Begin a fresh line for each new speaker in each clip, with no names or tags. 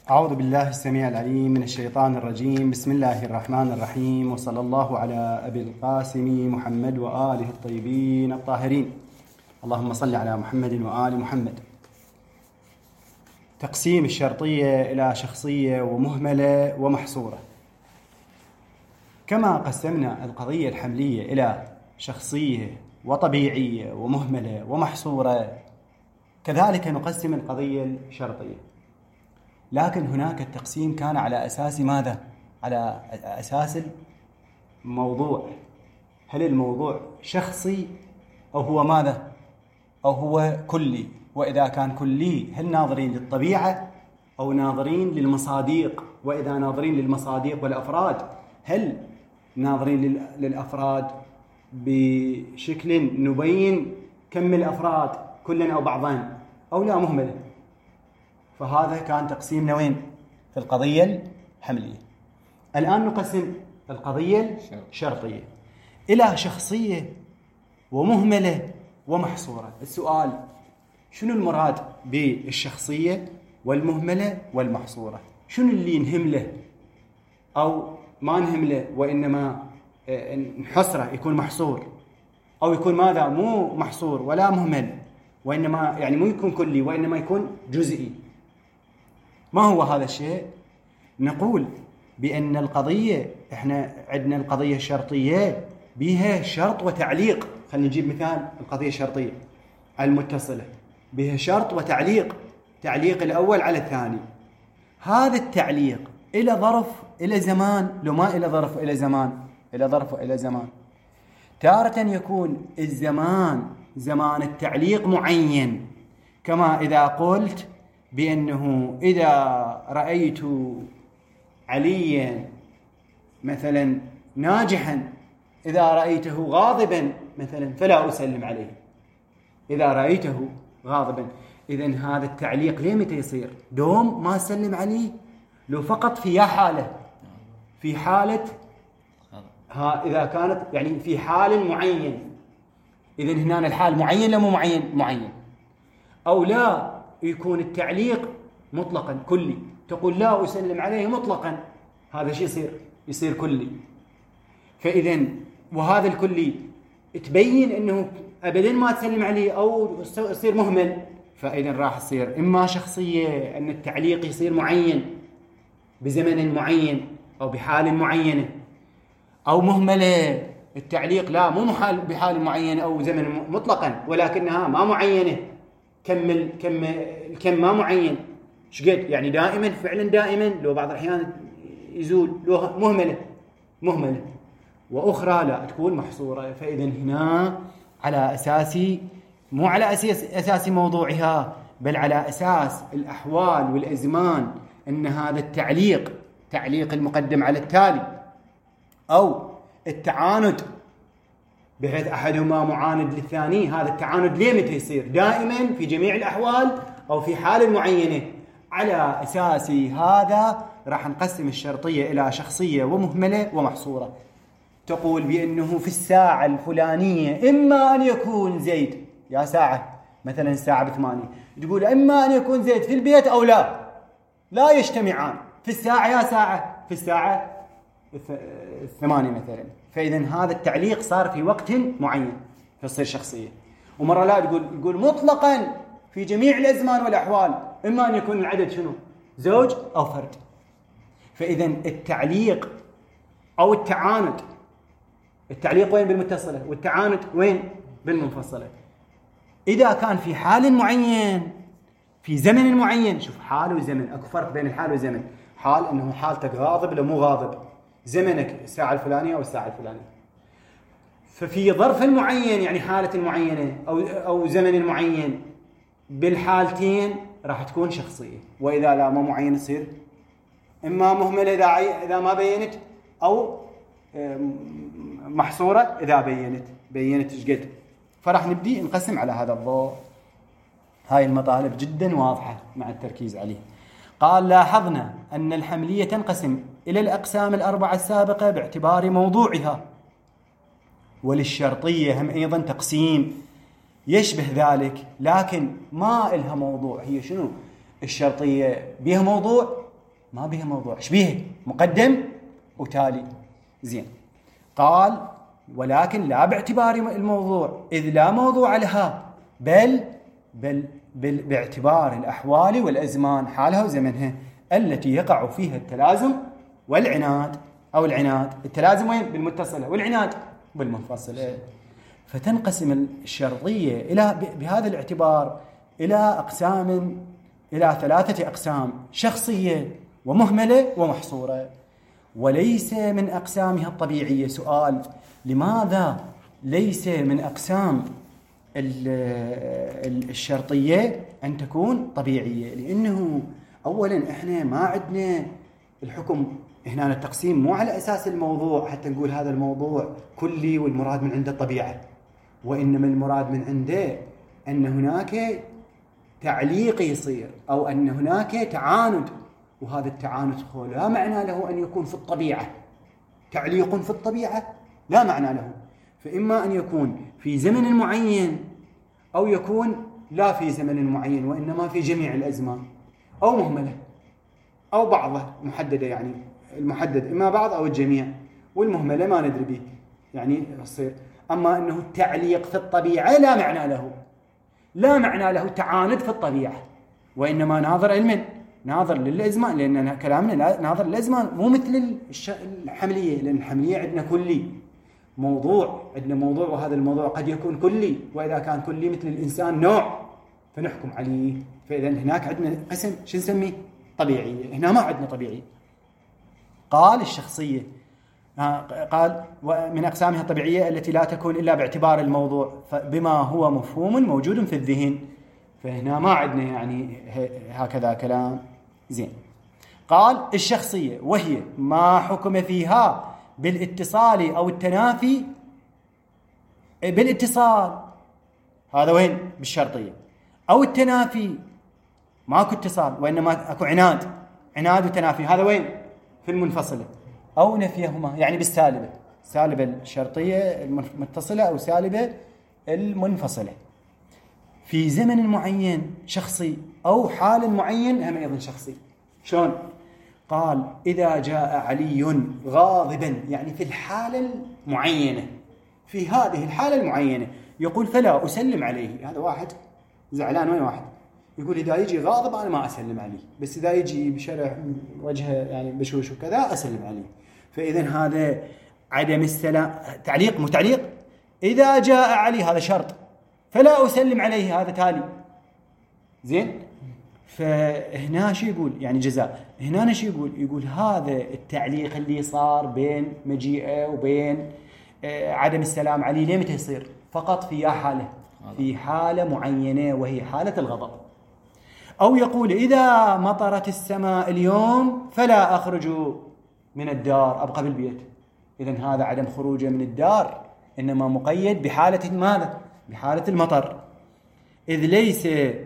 أعوذ بالله السميع العليم من الشيطان الرجيم. بسم الله الرحمن الرحيم، وصلى الله على أبي القاسم محمد وآله الطيبين الطاهرين. اللهم صل على محمد وآل محمد. تقسيم الشرطية إلى شخصية ومهملة ومحصورة. كما قسمنا القضية الحملية إلى شخصية وطبيعية ومهملة ومحصورة، كذلك نقسم القضية الشرطية. لكن هناك التقسيم كان على أساس ماذا؟ على أساس الموضوع. هل الموضوع شخصي أو هو ماذا؟ أو هو كلي؟ وإذا كان كلي هل ناظرين للطبيعة أو ناظرين للمصاديق؟ وإذا ناظرين للمصاديق والأفراد هل ناظرين للأفراد بشكل نبين كم الأفراد كلا أو بعضان أو لا مهملة؟ فهذا كان تقسيمنا وين؟ في القضية الحملية. الآن نقسم القضية الشرطية إلى شخصية ومهملة ومحصورة. السؤال: شنو المراد بالشخصية والمهملة والمحصورة؟ شنو اللي نهمله أو ما نهمله وإنما نحصره يكون محصور، أو يكون ماذا؟ مو محصور ولا مهمل، وإنما يعني مو يكون كلي وإنما يكون جزئي. ما هو هذا الشيء؟ نقول بأن القضية، إحنا عندنا القضية الشرطية بها شرط وتعليق. خلينا نجيب مثال القضية الشرطية المتصلة، بها شرط وتعليق. تعليق الأول على الثاني. هذا التعليق إلى ظرف إلى زمان، لو ما إلى ظرف إلى زمان، إلى ظرف إلى زمان. تارة يكون الزمان زمان التعليق معين، كما إذا قلت بأنه إذا رأيت عليا مثلا ناجحا، إذا رأيته غاضبا مثلا فلا أسلم عليه. إذا رأيته غاضبا، إذن هذا التعليق ليه متى يصير؟ دوم ما أسلم عليه، لو فقط في حالة، في حالة إذا كانت يعني في حال معين. إذن هنا الحال معين لو مو معين. أو لا يكون التعليق مطلقا كلي، تقول لا أسلم عليه مطلقا، هذا شيء يصير كلي. فإذن وهذا الكلي تبين أنه أبدا ما تسلم عليه أو يصير مهمل، فإذن راح يصير إما شخصية أن التعليق يصير معين بزمن معين أو بحال معينة، أو مهملة التعليق لا مو بحال معين أو زمن مطلقا ولكنها ما معينة، كم ما معين شقد، يعني دائما فعلا دائما، لو بعض الأحيان يزول، لو مهملة وأخرى لا تكون محصورة. فإذن هنا على أساسي، مو على أساس موضوعها، بل على أساس الأحوال والأزمان، أن هذا التعليق تعليق المقدم على التالي أو التعاند بحيث أحدهما معاند للثاني. هذا التعاند ليه متى يصير؟ دائما في جميع الأحوال أو في حال معينة. على أساس هذا راح نقسم الشرطية إلى شخصية ومهملة ومحصورة. تقول بأنه في الساعة الفلانية إما أن يكون زيد، يا ساعة مثلا الساعة 8، تقول إما أن يكون زيد في البيت أو لا يجتمعان في الساعة، يا ساعة في الساعة 8 مثلا. فإذن هذا التعليق صار في وقت معين فتصير شخصية. ومرة لا تقول مطلقا في جميع الأزمان والأحوال، إما أن يكون العدد شنو؟ زوج أو فرد. فإذن التعليق أو التعاند، التعليق وين؟ بالمتصلة، والتعاند وين؟ بالمنفصلة. إذا كان في حال معين في زمن معين، شوف حال وزمن، أكو فرق بين الحال والزمن. حال أنه حالتك غاضب لو مو غاضب، زمنك الساعة الفلانية أو الساعة الفلانية. ففي ظرف معين يعني حالة معينة أو زمن معين، بالحالتين راح تكون شخصية. وإذا لا ما معين تصير إما مهملة إذا ما بينت، أو محصورة إذا بينت شقد. فراح نبدي نقسم على هذا الضوء. هاي المطالب جدا واضحة مع التركيز عليه. قال: لاحظنا أن الحملية تنقسم إلى الأقسام الأربعة السابقة باعتبار موضوعها، وللشرطية هم أيضا تقسيم يشبه ذلك لكن ما إلها موضوع. هي شنو؟ الشرطية بها موضوع ما بها موضوع. ايش بيها؟ مقدم وتالي. زين. قال ولكن لا باعتبار الموضوع، إذ لا موضوع لها، بل باعتبار الأحوال والأزمان، حالها وزمنها، التي يقع فيها التلازم والعناد، أو العناد. التلازم وين؟ بالمتصلة، والعناد بالمنفصلة. فتنقسم الشرطية بهذا الاعتبار إلى أقسام، إلى 3 أقسام: شخصية ومهملة ومحصورة. وليس من أقسامها الطبيعية. سؤال: لماذا ليس من أقسام الشرطية أن تكون طبيعية؟ لأنه أولا إحنا ما عندنا الحكم هنا، التقسيم مو على أساس الموضوع حتى نقول هذا الموضوع كلي والمراد من عنده الطبيعة، وإنما المراد من عنده أن هناك تعليق يصير، أو أن هناك تعاند، وهذا التعاند لا معنى له أن يكون في الطبيعة. تعليق في الطبيعة لا معنى له، فإما أن يكون في زمن معين، أو يكون لا في زمن معين وإنما في جميع الأزمان، أو مهملة، أو بعضه محددة. يعني المحدد إما بعض أو الجميع، والمهملة ما ندري به يعني يصير. أما أنه التعليق في الطبيعة لا معنى له، لا معنى له تعاند في الطبيعة، وإنما ناظر علما، ناظر للأزمان، لأن كلامنا ناظر للأزمان، مو مثل الحملية، لأن الحملية عندنا كلي موضوع، عندنا موضوع، وهذا الموضوع قد يكون كلي، وإذا كان كلي مثل الإنسان نوع فنحكم عليه. فإذا هناك عندنا قسم شو نسميه؟ طبيعية. هنا ما عندنا طبيعي. قال الشخصية، قال ومن أقسامها الطبيعية التي لا تكون إلا باعتبار الموضوع بما هو مفهوم موجود في الذهن. فهنا ما عندنا يعني هكذا كلام. زين. قال الشخصية وهي ما حكم فيها بالاتصال أو التنافي. بالاتصال هذا وين؟ بالشرطية. أو التنافي ماكو اتصال وإنما أكو عناد وتنافي، هذا وين؟ في المنفصلة. أو نفيهما يعني بالسالبة، سالبة الشرطية المتصلة أو سالبة المنفصلة، في زمن معين شخصي، أو حال معين هم أيضا شخصي. شلون؟ قال إذا جاء علي غاضبا، يعني في الحالة المعينة، في هذه الحالة المعينة، يقول فلا أسلم عليه. هذا واحد زعلان، وين واحد يقول إذا يجي غاضب أنا ما أسلم عليه، بس إذا يجي بشرح وجهه يعني بشوش وكذا أسلم عليه. فإذا هذا عدم السلام، تعليق متعليق. إذا جاء علي هذا شرط، فلا أسلم عليه هذا تالي. زين. فهنا شو يقول؟ يعني جزاء. هنا شو يقول هذا التعليق اللي صار بين مجيئه وبين عدم السلام عليه ليه متى يصير؟ فقط في حالة، في حالة معينة، وهي حالة الغضب. أو يقول إذا مطرت السماء اليوم فلا أخرج من الدار، أبقى بالبيت. إذن هذا عدم خروجه من الدار إنما مقيد بحالة ماذا؟ بحالة المطر. إذ ليس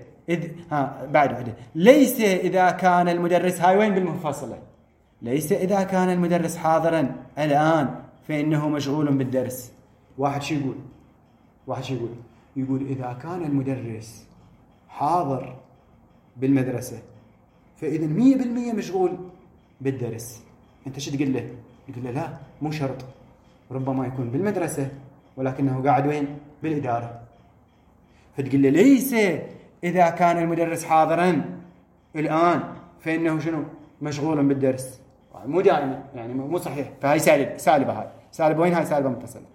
ليس إذا كان المدرس، هاي وين بالمنفصلة؟ ليس إذا كان المدرس حاضرا الآن فإنه مشغول بالدرس. واحد شو يقول؟ يقول إذا كان المدرس حاضر بالمدرسة فإذا 100% مشغول بالدرس. أنت شو تقول له؟ يقول له لا، مو شرط، ربما يكون بالمدرسة ولكنه قاعد وين؟ بالإدارة. فتقول له ليس إذا كان المدرس حاضرا الآن فإنه شنو؟ مشغول بالدرس. مو دائما، يعني مو صحيح. فهي سالبة. هاي سالبة وين؟ هاي سالبة متصلة.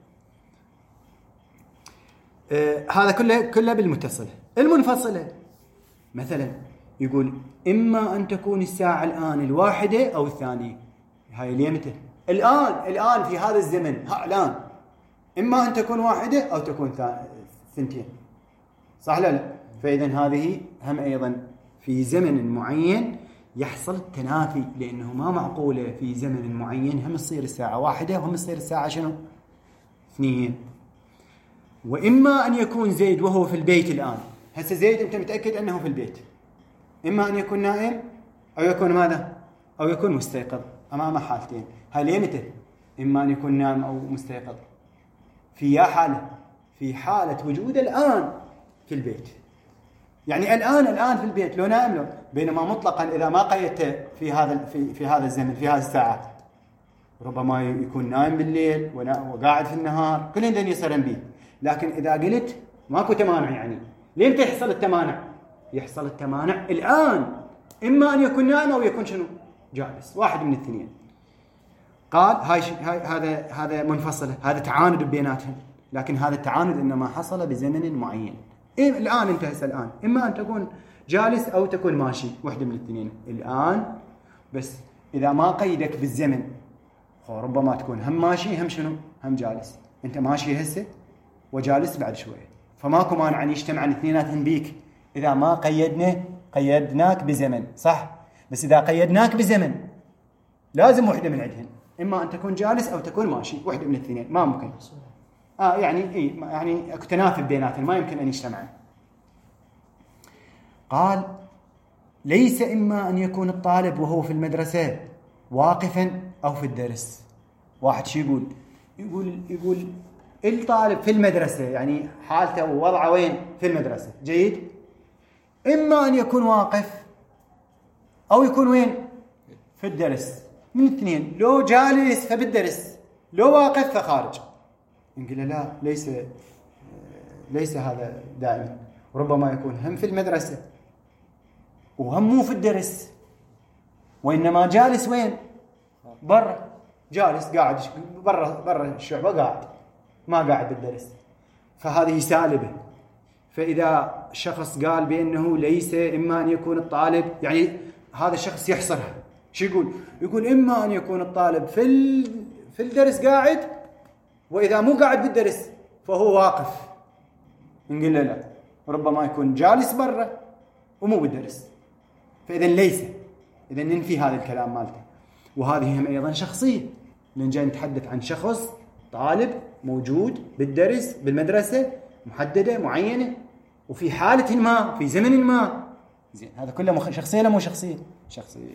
هذا كله بالمتصلة. المنفصلة مثلا يقول إما أن تكون الساعة الآن 1 أو 2. هاي ليه متى؟ الآن في هذا الزمن، الآن إما أن تكون 1 أو تكون 2. صح لا؟ فإذا هذه هم أيضا في زمن معين يحصل التنافي، لأنه ما معقولة في زمن معين هم تصير الساعة 1 وهم تصير الساعة شنو؟ 2. وإما أن يكون زيد وهو في البيت الآن. هسه زيد أنت متأكد أنه في البيت، إما أن يكون نائم أو يكون ماذا؟ أو يكون مستيقظ. أمام حالتين. هاي ليه متى؟ إما أن يكون نائم أو مستيقظ. في حالة وجود الآن في البيت. يعني الآن في البيت لو نائم له، بينما مطلقا إذا ما قيدته في هذا الزمن في هذه الساعات ربما يكون نايم بالليل وقاعد في النهار، كل اللي يصيرن به. لكن إذا قلت ماكو تمانع، يعني ليه يحصل التمانع؟ يحصل التمانع الآن، إما أن يكون نائم أو يكون شنو؟ جالس، واحد من الاثنين. قال هذا منفصلة، هذا تعاند بيناتهم، لكن هذا التعاند إنما حصل بزمن معين. الآن أنت هسه الآن إما أن تكون جالس أو تكون ماشي، واحدة من الاثنين الآن. بس إذا ما قيدك بالزمن ربما تكون هم ماشي هم شنو؟ هم جالس. أنت ماشي هسه وجالس بعد شوية، فماكو مانع أن يجتمعن اثنيناتهم بيك إذا ما قيدناك بزمن، صح؟ بس إذا قيدناك بزمن لازم واحدة من عندهن، إما أن تكون جالس أو تكون ماشي، واحدة من الاثنين ما ممكن. يعني تنافي بيناتهم، ما يمكن أن يجتمعن. قال ليس إما أن يكون الطالب وهو في المدرسة واقفا أو في الدرس. واحد شي يقول الطالب في المدرسة، يعني حالته ووضعه وين؟ في المدرسة، جيد. إما أن يكون واقف أو يكون وين؟ في الدرس، من الاثنين. لو جالس فبالدرس، لو واقف فخارج. نقول لا، ليس هذا دائما، ربما يكون هم في المدرسة وهم مو في الدرس، وإنما جالس وين؟ برا، جالس قاعد برا الشعبة، قاعد ما قاعد بالدرس، فهذه سالبة. فإذا شخص قال بأنه ليس إما أن يكون الطالب، يعني هذا الشخص يحصرها. شو يقول إما أن يكون الطالب في الدرس قاعد، وإذا مو قاعد بالدرس فهو واقف. نقول له لا، ربما يكون جالس برا ومو بالدرس، فإذا ليس، إذا ننفي هذا الكلام مالته. وهذه هم أيضا شخصية، لأن جاي نتحدث عن شخص طالب موجود بالدرس بالمدرسة محددة معينة، وفي حالة ما في زمن ما. زين، هذا كله شخصية لا مو شخصية؟ شخصية.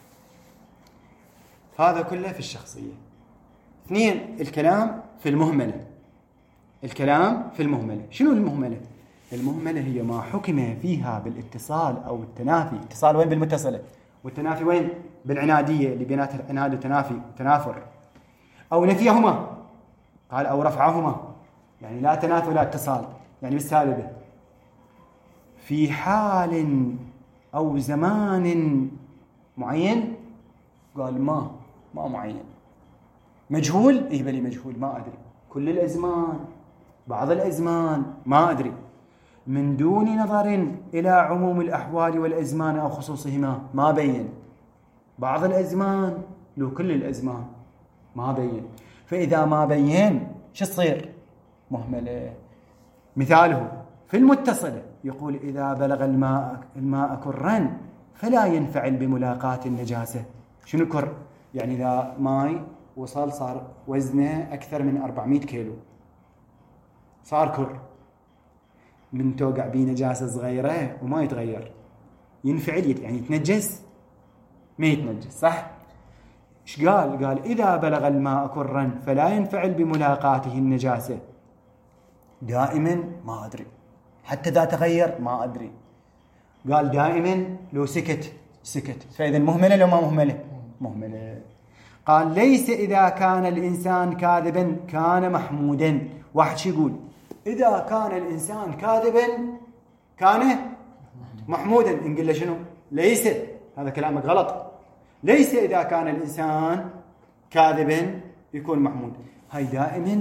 هذا كله في الشخصية. اثنين، الكلام في المهملة. الكلام في المهملة، شنو المهملة؟ المهملة هي ما حكم فيها بالاتصال أو التنافي. اتصال وين؟ بالمتصلة. والتنافي وين؟ بالعنادية، اللي بينات العناد والتنافي وتنافر. أو نفيهما، قال أو رفعهما، يعني لا تنافي ولا اتصال، يعني بالسالبة. في حال أو زمان معين، قال ما معين. مجهول، بلي مجهول، ما أدري. كل الأزمان، بعض الأزمان، ما أدري. من دون نظر إلى عموم الأحوال والأزمان أو خصوصهما، ما بين. بعض الأزمان لو كل الأزمان، ما بين. فإذا ما بين شو تصير؟ مهملة. مثاله في المتصلة يقول إذا بلغ الماء كرا فلا ينفعل بملاقاة النجاسة. شنو كر؟ يعني إذا ماي وصل صار وزنه أكثر من 400 كيلو، صار كر، من توقع بيه نجاسة صغيرة وما يتغير، ينفعل يعني يتنجس؟ ما يتنجس، صح؟ إيش قال إذا بلغ الماء كرا فلا ينفعل بملاقاته النجاسة. دائما ما أدري، حتى إذا تغير ما أدري. قال دائما لو سكت، فإذا مهملة لو ما مهملة. قال ليس إذا كان الإنسان كاذبا كان محمودا. واحد شي يقول إذا كان الإنسان كاذبا كان محمودا، نقول له شنو؟ ليس، هذا كلامك غلط. ليس إذا كان الإنسان كاذبا يكون محمود. هاي دائما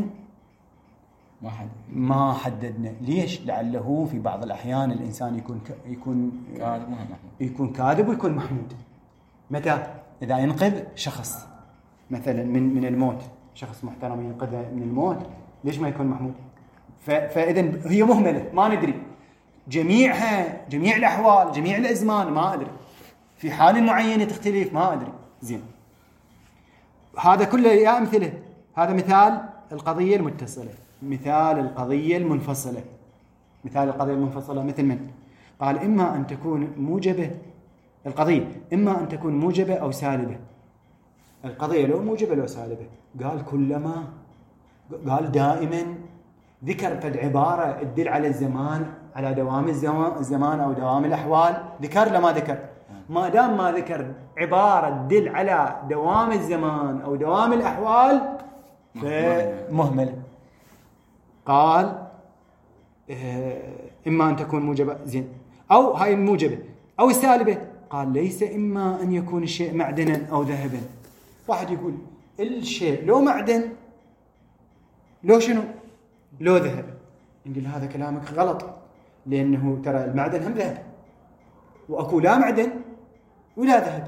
ما حددنا. ليش؟ لعله في بعض الأحيان الإنسان يكون كاذب ويكون محمود. متى؟ إذا ينقذ شخص مثلا من الموت، شخص محترم ينقذ من الموت، ليش ما يكون محمود؟ فإذا هي مهملة، ما ندري جميعها، جميع الأحوال، جميع الأزمان، ما أدري. في حال معينة تختلف، ما أدري. زين، هذا كله يا أمثلة. هذا مثال القضية المتصلة. مثال القضية المنفصلة. مثال القضية المنفصلة مثل من؟ قال إما أن تكون موجبة القضية، إما أن تكون موجبة أو سالبة. القضية لو موجبة لو سالبة. قال كلما، قال دائما. ذكر فد عبارة تدل على الزمان على دوام الزمان أو دوام الأحوال؟ ذكر لما ذكر؟ ما دام ما ذكر عبارة تدل على دوام الزمان أو دوام الأحوال فمهملة. قال إما أن تكون موجبة زين أو هاي الموجبة أو السالبة. قال ليس إما أن يكون الشيء معدنا أو ذهبا. واحد يقول الشيء لو معدن لو شنو لو ذهب، نقول هذا كلامك غلط، لأنه ترى المعدن هم ذهب، وأكو لا معدن ولا ذهب،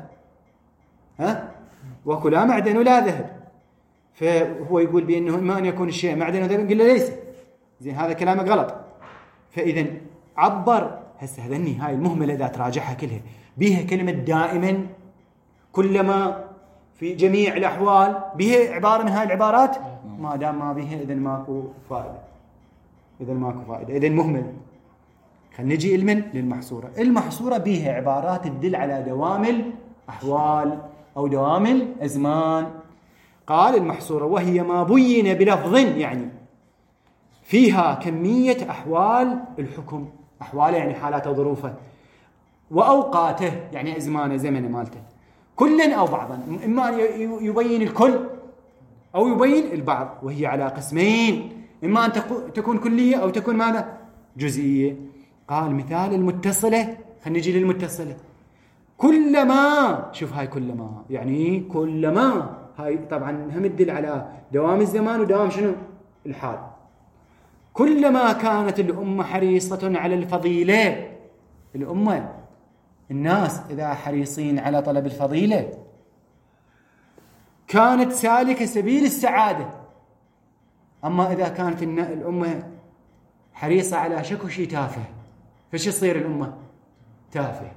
وأكو لا معدن ولا ذهب. فهو يقول بأنه إما أن يكون الشيء معدن وذهب، نقول له ليس. زين هذا كلامك غلط. فإذا عبر هسه هذني هاي المهملة إذا تراجعها كلها بيها كلمة دائما، كلما، في جميع الأحوال، بيها عبارة من هاي العبارات. ما دام ما بيها إذن ماكو فائدة، إذن مهمل. خلينا نجي المن للمحصورة. المحصورة بيها عبارات تدل على دوام الأحوال أو دوام الأزمان. قال المحصورة وهي ما بين بلفظ، يعني فيها كمية أحوال الحكم، أحواله يعني حالاته وظروفه، وأوقاته يعني أزمانه زمنه مالته، كلا أو بعضا، إما أن يبين الكل أو يبين البعض، وهي على قسمين، إما أن تكون كلية أو تكون ماذا؟ جزئية. قال مثال المتصلة. خلينا نجي للمتصلة. كلما، شوف هاي كلما يعني كلما، هاي طبعا هم تدل على دوام الزمان ودوام شنو؟ الحال. كلما كانت الأمة حريصة على الفضيلة، الأمة الناس إذا حريصين على طلب الفضيلة كانت سالكة سبيل السعادة. أما إذا كانت الأمة حريصة على شكو شيء تافه، فش يصير الأمة؟ تافه.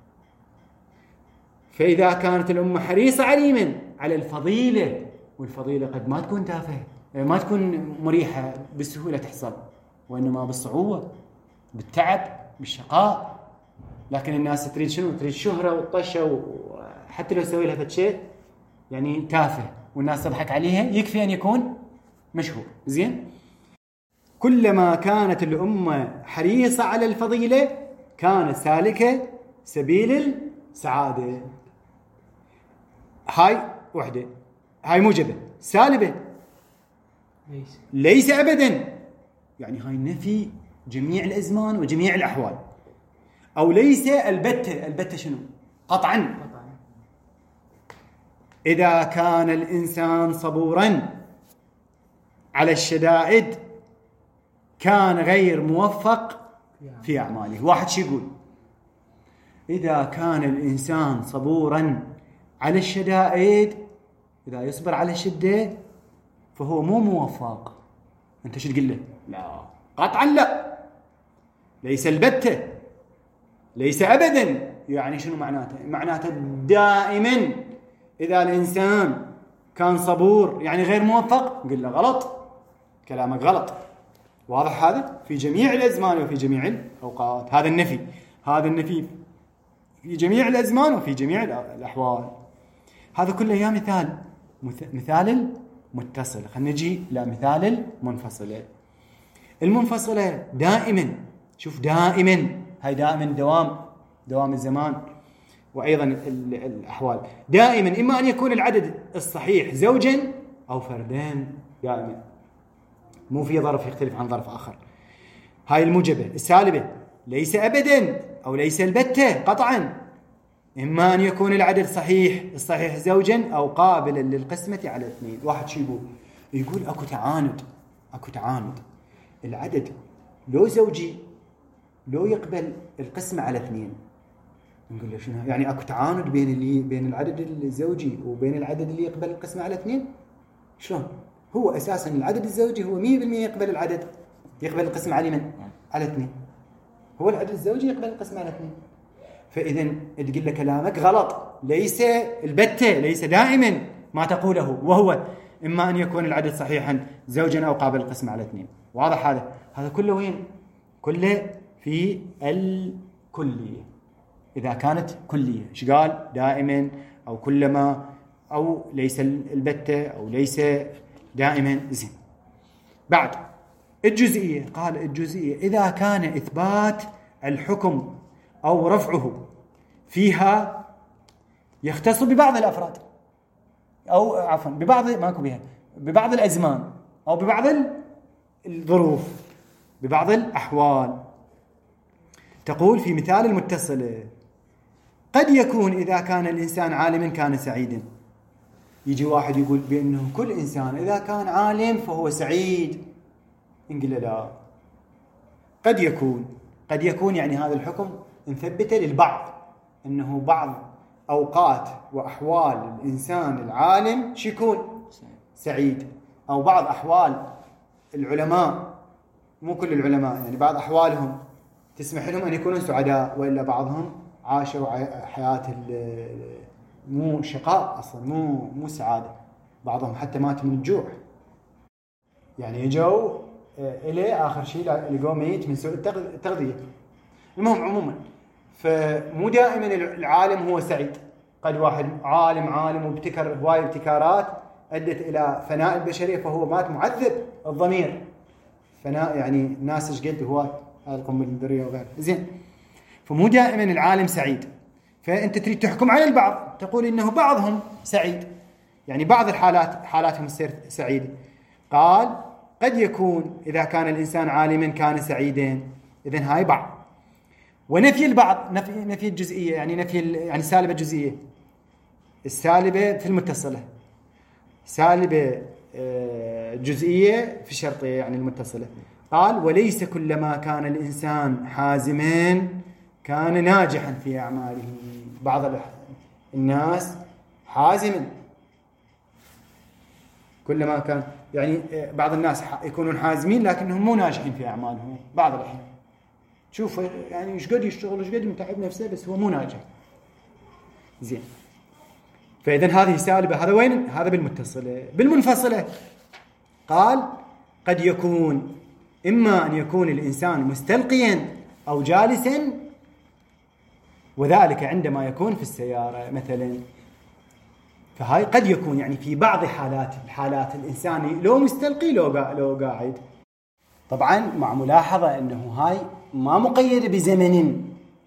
فإذا كانت الأمة حريصة عليما على الفضيلة، والفضيلة قد ما تكون تافهة، ما تكون مريحة بالسهولة تحصل، وإنما بالصعوبة، بالتعب، بالشقاء. لكن الناس تريد شنو؟ تريد شهرة والطشة، وحتى لو سوي لها فشيء يعني تافه والناس تضحك عليها، يكفي أن يكون مشهور. زين. كلما كانت الأمة حريصة على الفضيلة كانت سالكة سبيل السعادة. هاي وحدة، هاي موجبة. سالبة ليس أبدا، يعني هاي نفي جميع الأزمان وجميع الأحوال. أو ليس البتة. البتة شنو؟ قطعا. إذا كان الإنسان صبورا على الشدائد كان غير موفق في أعماله. واحد شي يقول إذا كان الإنسان صبورا على الشدائد، إذا يصبر على الشدة فهو مو موفق. أنت شو تقول له؟ لا، قطعا لا، ليس البتة، ليس أبدا. يعني شنو معناته؟ معناته دائما إذا الإنسان كان صبور يعني غير موفق، قل له غلط، كلامك غلط. واضح هذا؟ في جميع الأزمان وفي جميع الأوقات. هذا النفي، هذا النفي في جميع الأزمان وفي جميع الأحوال. هذا كله يا مثال المتصل. خلينا نجي لمثال المنفصلة. المنفصلة دائما، شوف دائما، هاي دائما دوام الزمان وأيضا الأحوال. دائما إما أن يكون العدد الصحيح زوجا أو فردان، دائما، مو في ظرف يختلف عن ظرف آخر. هاي الموجبة. السالبة ليس أبدا أو ليس البتة قطعا، إما أن يكون العدد الصحيح زوجا أو قابلا للقسمة على اثنين. واحد شو يقول أكو تعاند. العدد لو زوجي لو يقبل القسمة على اثنين. نقول له شنو يعني؟ أكو تعاند بين العدد الزوجي وبين العدد اللي يقبل القسمة على اثنين؟ شلون؟ هو أساسا العدد الزوجي هو 100% يقبل القسمة على من؟ على اثنين. هو العدد الزوجي يقبل القسمة على اثنين. فإذا تقول له كلامك غلط، ليس البتة، ليس دائما ما تقوله، وهو إما أن يكون العدد صحيحا زوجا أو قابل القسمة على اثنين. واضح هذا كله وين؟ كله في الكلية. إذا كانت كلية إيش قال؟ دائما أو كلما أو ليس البتة أو ليس دائما. زين. بعد الجزئية. قال الجزئية إذا كان إثبات الحكم أو رفعه فيها يختص ببعض الأفراد، أو عفوا ببعض الأزمان، أو ببعض الظروف، ببعض الأحوال. تقول في مثال المتصلة: قد يكون إذا كان الإنسان عالما كان سعيدا. يجي واحد يقول بأنه كل إنسان إذا كان عالم فهو سعيد، نقول لا، قد يكون يعني هذا الحكم نثبته للبعض، أنه بعض أوقات وأحوال الإنسان العالم يكون سعيد، أو بعض أحوال العلماء، مو كل العلماء، يعني بعض أحوالهم تسمح لهم أن يكونوا سعداء، وإلا بعضهم عاشوا حياة مو شقاء أصلا، مو سعادة، بعضهم حتى مات من الجوع، يعني يجوا إلى آخر شيء لقوا ميت من سوء التغذية. المهم عموما، فمو دائما العالم هو سعيد. قد واحد عالم وابتكر هواية ابتكارات أدت إلى فناء البشرية، فهو مات معذب الضمير، فناء يعني ناس ايش قد هو القنبلة الذرية وغيره. زين، فمو دائما العالم سعيد، فأنت تريد تحكم على البعض، تقول إنه بعضهم سعيد، يعني بعض حالاتهم تصير سعيدة. قال قد يكون إذا كان الإنسان عالما كان سعيدا، إذن هاي بعض. ونفي البعض، نفي الجزئية، يعني يعني سالبة جزئية، السالبة في المتصلة، سالبة جزئية في الشرطية يعني المتصلة. قال وليس كلما كان الإنسان حازما كان ناجحا في أعماله. بعض الناس حازما، كلما كان يعني بعض الناس يكونون حازمين لكنهم مو ناجحين في أعمالهم بعض الأحيان. شوف يعني ايش قد يشتغل، ايش قد متعب نفسه، بس هو مو ناجح. زين، فإذن هذه سالبة. هذا وين؟ هذا بالمتصلة. بالمنفصلة قال قد يكون إما أن يكون الإنسان مستلقيا أو جالسا، وذلك عندما يكون في السيارة مثلا. فهاي قد يكون يعني في بعض الحالات الإنسان لو مستلقي لو قاعد. طبعا مع ملاحظة أنه هاي ما مقيدة بزمن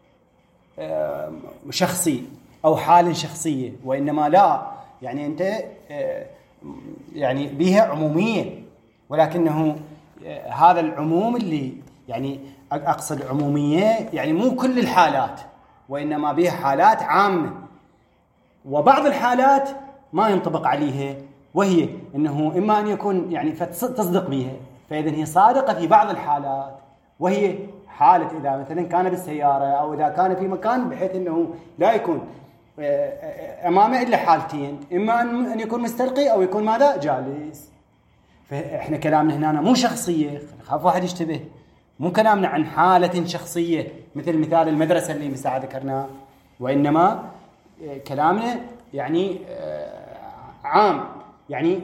شخصي أو حال شخصية، وإنما لا، يعني أنت يعني بها عمومية، ولكنه هذا العموم اللي يعني أقصد عمومية يعني مو كل الحالات، وإنما بها حالات عامة، وبعض الحالات ما ينطبق عليها، وهي أنه إما أن يكون يعني تصدق بها، فإذن هي صادقة في بعض الحالات، وهي حالة إذا مثلا كان بالسيارة أو إذا كان في مكان بحيث أنه لا يكون أمامه إلا حالتين، إما أن يكون مستلقي أو يكون ماذا؟ جالس. فإحنا كلامنا هنا مو شخصية، خاف واحد يشتبه، مو كلامنا عن حالة شخصية مثل مثال المدرسة اللي مساعة ذكرناه، وإنما كلامنا يعني عام، يعني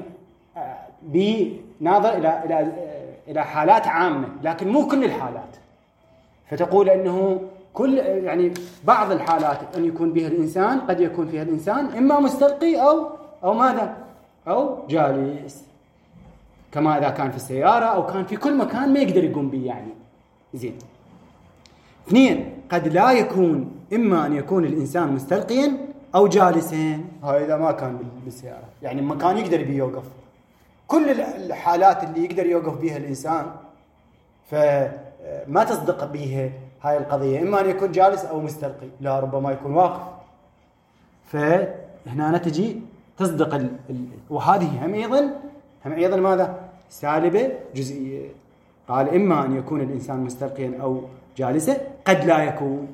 بناظر إلى حالات عامة، لكن مو كل الحالات. فتقول أنه كل يعني بعض الحالات أن يكون بها الإنسان، قد يكون فيها الإنسان إما مستلقي أو ماذا؟ أو جالس، كما إذا كان في السيارة أو كان في كل مكان ما يقدر يقوم به يعني. زين. 2 قد لا يكون، إما أن يكون الإنسان مستلقيا أو جالسا، هذا إذا ما كان بالسيارة، يعني مكان يقدر بيه يوقف. كل الحالات اللي يقدر يوقف بها الإنسان فما تصدق بها هاي القضية، إما أن يكون جالس أو مستلقي، لا ربما يكون واقف. فهنا تجي تصدق وهذه هم أيضا ماذا؟ سالبة جزئية. قال إما أن يكون الإنسان مستلقيا أو جالسا، قد لا يكون،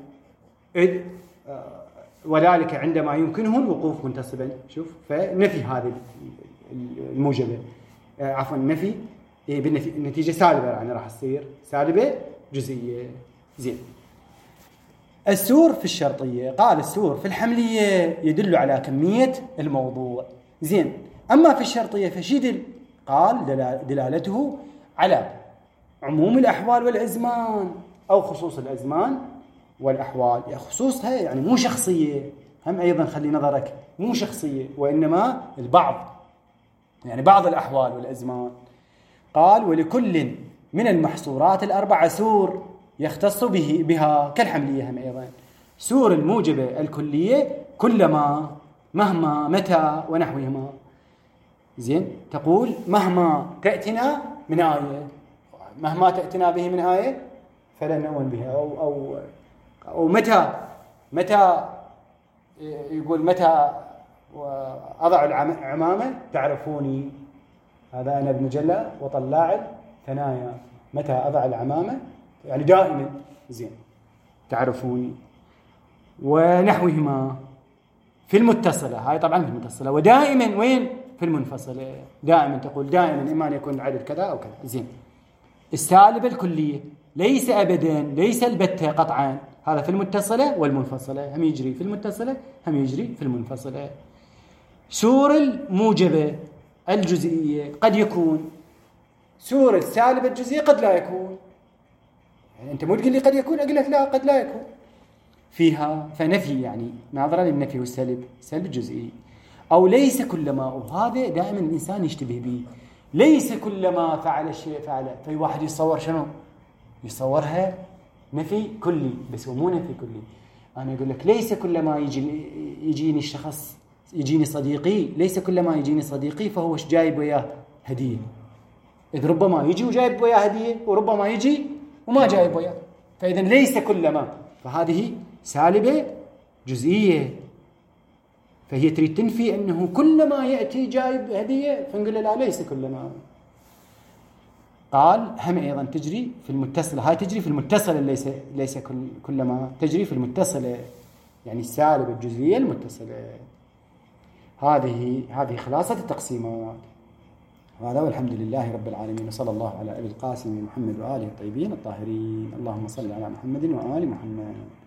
وذلك عندما يمكنه الوقوف منتصبا. شوف، فنفي هذه الموجبة، عفوا نفي بالنتيجة سالبة، يعني راح تصير سالبة جزئية. زين. السور في الشرطية، قال السور في الحملية يدل على كمية الموضوع. زين. أما في الشرطية فشيدل، قال دلالته على عموم الأحوال والأزمان أو خصوص الأزمان والأحوال. يعني خصوصها يعني مو شخصية، هم أيضا خلي نظرك مو شخصية، وإنما البعض، يعني بعض الأحوال والأزمان. قال ولكل من المحصورات الأربعة سور يختص بها كالحملية هم أيضا. سور الموجبة الكلية كلما، مهما، متى ونحوهما. زين، تقول مهما تأتنا من آية، مهما تأتنا به من آية فلن نؤمن بها، أو متى يقول متى أضع العمامة تعرفوني، هذا أنا ابن جلة وطلاع ثنايا، متى أضع العمامة يعني دائما. زين، تعرفوني ونحوهما في المتصلة، هاي طبعا في المتصلة. ودائما وين؟ في المنفصلة. دائما تقول دائما إما أن يكون العدد كذا أو كذا. زين، السالبة الكلية ليس أبدا، ليس البتة قطعا، هذا في المتصلة والمنفصلة، هم يجري في المتصلة هم يجري في المنفصلة. سور الموجبة الجزئية قد يكون، سور السالبة الجزئية قد لا يكون. يعني أنت مو تقول لي قد يكون، أقول لك لا، قد لا يكون فيها، فنفي يعني ناظرة للنفي والسلب، سلب الجزئي. أو ليس كلما، وهذا دائما الإنسان يشتبه به، ليس كلما فعل الشيء فعله. في واحد يصور شنو؟ يصورها نفي كلي، بس هو مو نفي كلي. أنا أقول لك ليس كلما يجيني الشخص، يجيني صديقي، ليس كلما يجيني صديقي فهو جايب وياه هدية، إذ ربما يجي وجايب وياه هدية، وربما يجي وما جايب وياه. فإذا ليس كلما، فهذه سالبة جزئية، فهي تريد تنفي أنه كلما يأتي جايب هدية، فنقول لا، ليس كلما. قال هم أيضا تجري في المتصلة، هاي تجري في المتصلة، ليس كلما، تجري في المتصلة، يعني السالبة الجزئية المتصلة. هذه خلاصة التقسيمات. هذا والحمد لله رب العالمين، وصلى الله على أبي القاسم محمد وآله الطيبين الطاهرين. اللهم صل على محمد وآل محمد.